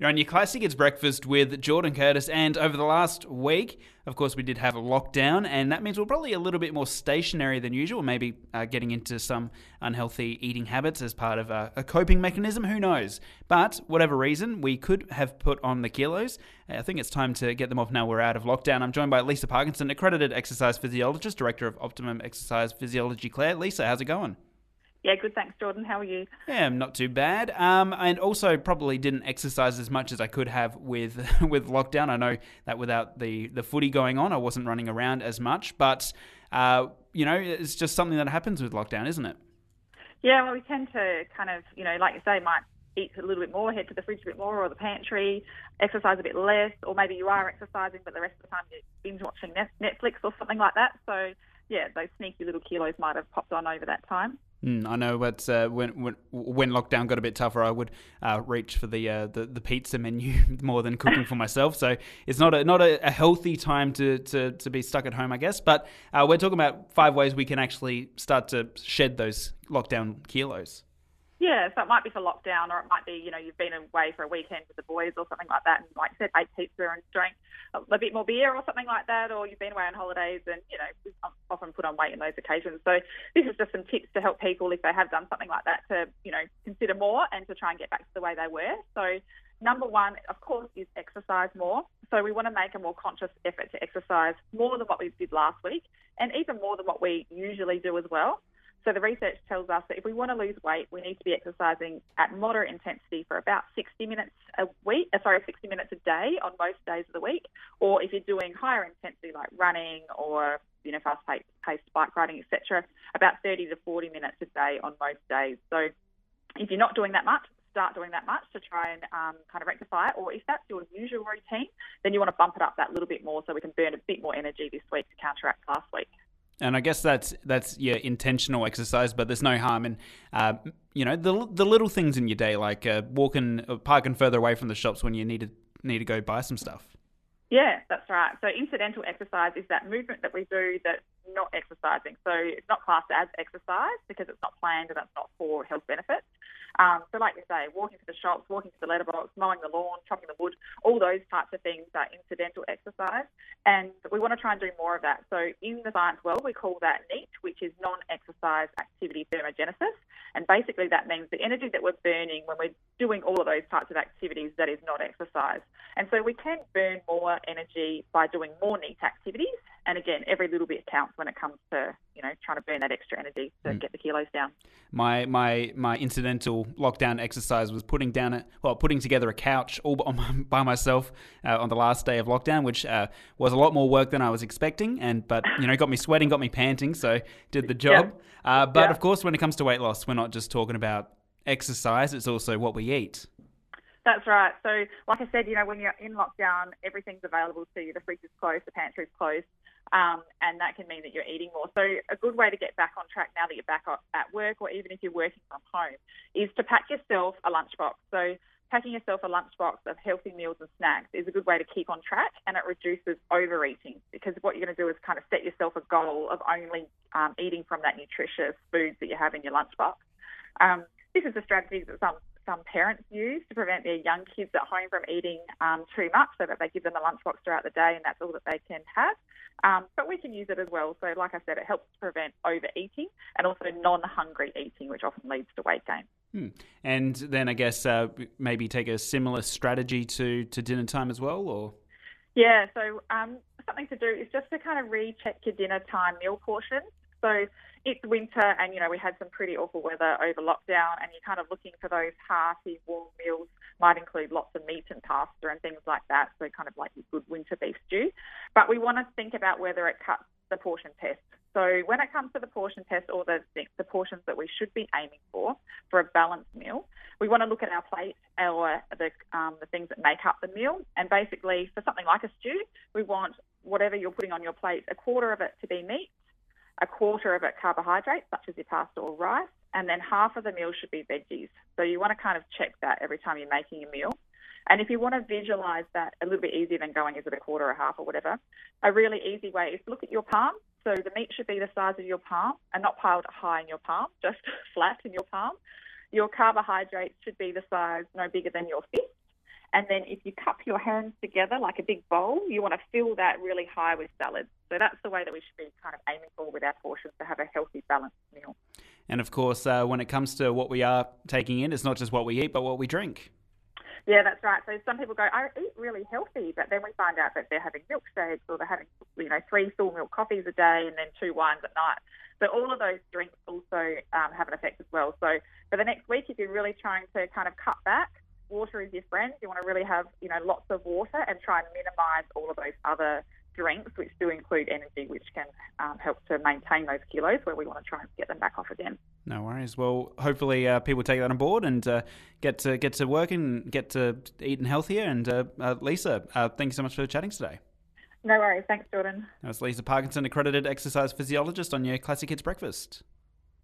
You're on your Classic It's Breakfast with Jordan Curtis, and over the last week, of course, we did have a lockdown, and that means we're probably a little bit more stationary than usual, maybe getting into some unhealthy eating habits as part of a coping mechanism, who knows. But whatever reason, we could have put on the kilos. I think it's time to get them off now we're out of lockdown. I'm joined by Lisa Parkinson, accredited exercise physiologist, director of Optimum Exercise Physiology. Claire, Lisa, how's it going? Yeah, good. Thanks, Jordan. How are you? Yeah, not too bad. And also probably didn't exercise as much as I could have with with lockdown. I know that without the footy going on, I wasn't running around as much. But, it's just something that happens with lockdown, isn't it? Yeah, well, we tend to kind of, like you say, might eat a little bit more, head to the fridge a bit more or the pantry, exercise a bit less, or maybe you are exercising, but the rest of the time you're binge watching Netflix or something like that. So, yeah, those sneaky little kilos might have popped on over that time. I know, but when lockdown got a bit tougher, I would reach for the pizza menu more than cooking for myself. So it's not a healthy time to be stuck at home, I guess. But we're talking about 5 ways we can actually start to shed those lockdown kilos. Yeah, so it might be for lockdown, or it might be, you've been away for a weekend with the boys or something like that, and like you said, ate pizza and drank a bit more beer or something like that, or you've been away on holidays and, we've often put on weight in those occasions. So this is just some tips to help people if they have done something like that to, consider more and to try and get back to the way they were. So number one, of course, is exercise more. So we want to make a more conscious effort to exercise more than what we did last week, and even more than what we usually do as well. So the research tells us that if we want to lose weight, we need to be exercising at moderate intensity for about 60 minutes a day on most days of the week. Or if you're doing higher intensity like running or, fast-paced bike riding, etc., about 30 to 40 minutes a day on most days. So if you're not doing that much, start doing that much to try and kind of rectify it. Or if that's your usual routine, then you want to bump it up that little bit more so we can burn a bit more energy this week to counteract last week. And I guess that's intentional exercise, but there's no harm in, the little things in your day, like parking further away from the shops when you need to go buy some stuff. Yeah, that's right. So incidental exercise is that movement that we do that's not exercising. So it's not classed as exercise because it's not planned and it's not for health benefits. So like you say, walking to the shops, walking to the letterbox, mowing the lawn, chopping the wood, all those types of things are incidental exercise. And we want to try and do more of that. So in the science world, we call that NEAT, which is non-exercise activity thermogenesis. And basically that means the energy that we're burning when we're doing all of those types of activities that is not exercise. And so we can burn more energy by doing more NEAT activities. And again, every little bit counts when it comes to, trying to burn that extra energy to get the kilos down. My incidental lockdown exercise was putting together a couch all by myself on the last day of lockdown, which was a lot more work than I was expecting, but got me sweating, got me panting, so did the job. Of course, when it comes to weight loss, we're not just talking about exercise; it's also what we eat. That's right. So, like I said, when you're in lockdown, everything's available to you. The fridge is closed, the pantry's closed, and that can mean that you're eating more. So a good way to get back on track now that you're back at work, or even if you're working from home, is to pack yourself a lunchbox. So packing yourself a lunchbox of healthy meals and snacks is a good way to keep on track, and it reduces overeating, because what you're going to do is kind of set yourself a goal of only eating from that nutritious foods that you have in your lunchbox. This is a strategy that some parents use to prevent their young kids at home from eating too much, so that they give them a lunchbox throughout the day and that's all that they can have. But we can use it as well. So like I said, it helps to prevent overeating and also non-hungry eating, which often leads to weight gain. And then I guess maybe take a similar strategy to dinner time as well, or? Yeah, so something to do is just to kind of recheck your dinner time meal portions. So it's winter and, we had some pretty awful weather over lockdown, and you're kind of looking for those hearty, warm meals. Might include lots of meat and pasta and things like that, so kind of like your good winter beef stew. But we want to think about whether it cuts the portion test. So when it comes to the portion test, or the portions that we should be aiming for a balanced meal, we want to look at our plate or the things that make up the meal. And basically, for something like a stew, we want whatever you're putting on your plate, a quarter of it to be meat, a quarter of it carbohydrates, such as your pasta or rice, and then half of the meal should be veggies. So you want to kind of check that every time you're making a meal. And if you want to visualize that a little bit easier than going, is it a quarter or a half or whatever, a really easy way is to look at your palm. So the meat should be the size of your palm and not piled high in your palm, just flat in your palm. Your carbohydrates should be the size no bigger than your fist. And then if you cup your hands together like a big bowl, you want to fill that really high with salads. So that's the way that we should be kind of aiming for with our portions, to have a healthy, balanced meal. And of course, when it comes to what we are taking in, it's not just what we eat, but what we drink. Yeah, that's right. So some people go, I eat really healthy, but then we find out that they're having milkshakes, or they're having 3 full milk coffees a day and then 2 wines at night. So all of those drinks also have an effect as well. So for the next week, if you're really trying to kind of cut back, water is your friend. You want to really have lots of water and try and minimise all of those other drinks, which do include energy, which can help to maintain those kilos where we want to try and get them back off again. No worries. Well, hopefully people take that on board and get to work and get to eating healthier. And Lisa, thank you so much for chatting today. No worries. Thanks, Jordan. That was Lisa Parkinson, accredited exercise physiologist, on your Classic Hits Breakfast.